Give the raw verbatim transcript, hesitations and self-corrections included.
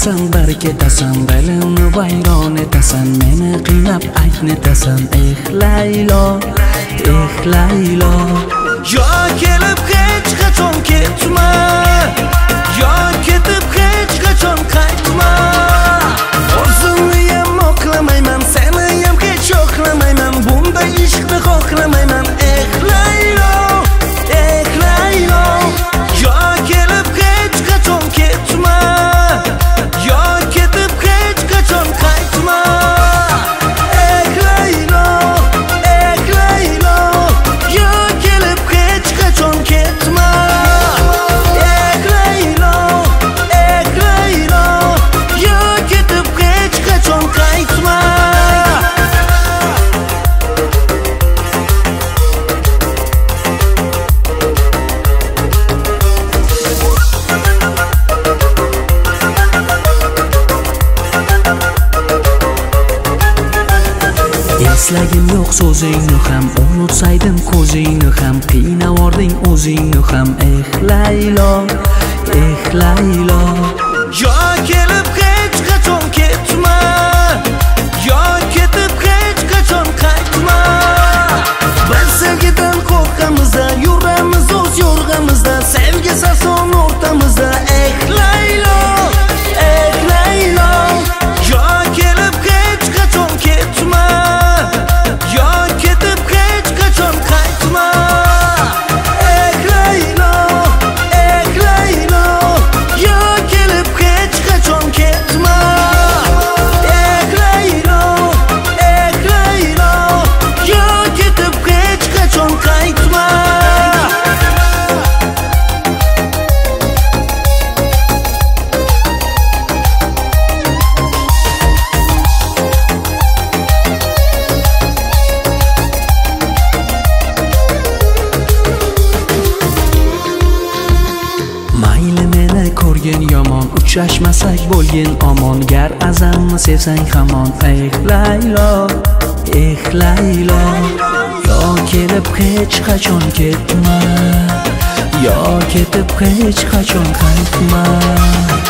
ketasan, bir ketasan, dilimni vayron etasan, meni qiynab aynitasan. Eh Laylo, eh Laylo, yo kelib hech qachon ketma, yo ketib hech qachon qaytma. O'zimni ham oqlamayman, seni ham hech yo'qlamayman, bunday ishqni xohlamayman. Eh Laylo, eh Laylo, yo kelib hech qachon ketma, yo ketib hech qachon qaytma. Eh Laylo, eh Laylo, yo kelib hech qachon ketma. Eh Laylo, eh Laylo, yo ketib hech qachon qaytma. Eslagim yo'q so'zingni ham, unutsaydim ko'zingni ham, qiynavording o'zingni ham. Eh Laylo, eh Laylo, yo kelib hech qachon ketma, yo ketib hech qachon qaytma. Biz sevgidan qo'rqamiz, yuramiz o'z yo'rg'amizda, sevgi sason o'rtamizda. Eh Laylo, eh Laylo, yo kelib hech qachon ketma, yo ketib hech qachon qaytma. Eh Laylo, eh Laylo, yo kelib hech qachon ketma. Eh Laylo, eh Laylo, yo ketib hech qachon qaytma. Mayli meni ko'rgin yomon, uchrashmasak bo'lgin omon, gar azalni sevsang hamon. Eh Laylo, eh Laylo, yo kelib hech qachon ketma, yo ketib hech qachon qaytma.